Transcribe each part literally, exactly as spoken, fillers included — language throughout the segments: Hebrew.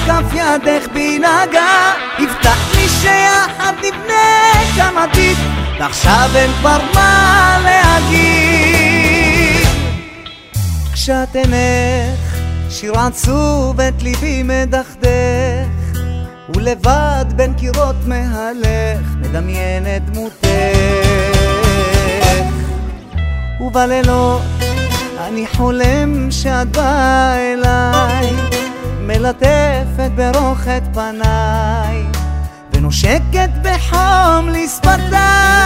כף ידך בי נגע. הבטחת לי שיחד נבנה כאן עתיד, ועכשיו אין כבר מה להגיד. כשאת עינך שיר עצוב את ליבי מדכדך, ולבד בין קירות מהלך מדמיין את דמותך. ובלילות אני חולם שאת באה אליי, מלטפת ברוך את פניי, ונושקת בחום לשפתיי.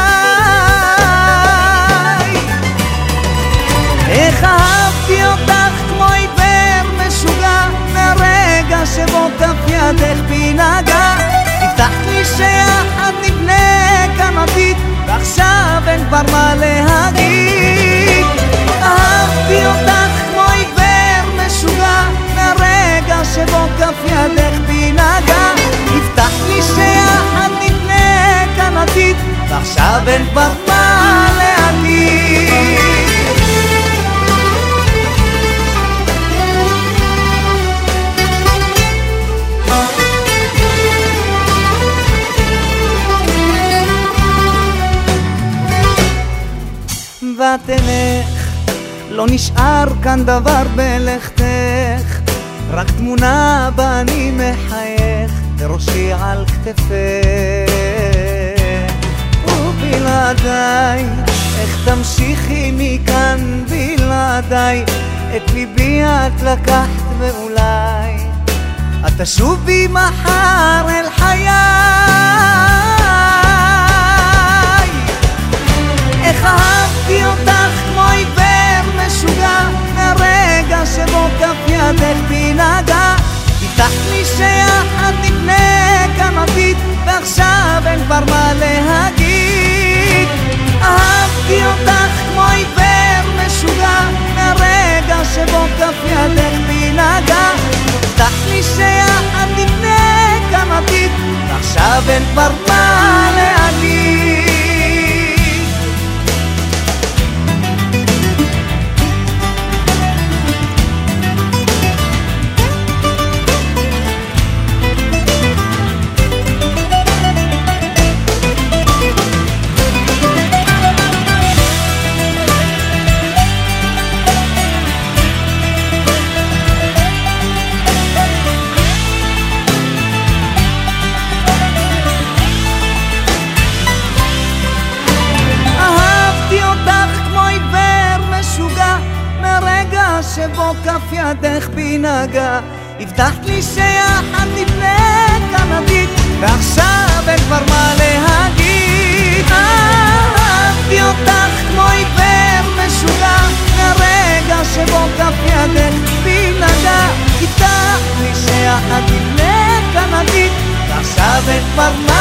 איך אהבתי אותך כמו עיוור משוגע, מהרגע שבו כף ידך בי נגע. הבטחת לי שיחד נבנה כאן עתיד, ועכשיו אין כבר מה להגיד. אהבתי אותך כמו עיוור משוגע, מהרגע שבו כף ידך בי נגע. הבטחת לי שיחד נבנה כאן עתיד, ועכשיו אין כבר מה להגיד. ואת עינך לא נשאר כאן דבר בלכתך, רק תמונה בה אני מחייך וראשי על כתפך. ובלעדיי איך תמשיכי מכאן בלעדיי, את ליבי את לקחת ואולי את תשובי מחר אל חיי. איך אהבתי אותך כמו עיוור משוגע, מהרגע שבו כף ידך בי נגע. הבטחת לי שיחד נבנה כאן עתיד, ועכשיו אין כבר מה להגיד. אהבתי אותך כמו עיוור משוגע, מהרגע שבו כף ידך בי נגע. הבטחת לי שיחד נבנה כאן עתיד, ועכשיו אין כבר מה להגיד. שבו כף ידך בי נגע. הבטחת לי שיחד נבנה כאן עתיד, ועכשיו אין כבר מה להגיד. אהבתי אותך כמו עיוור משוגע, מהרגע שבו כף ידך בי נגע. הבטחת לי שיחד נבנה כאן עתיד, ועכשיו אין כבר מה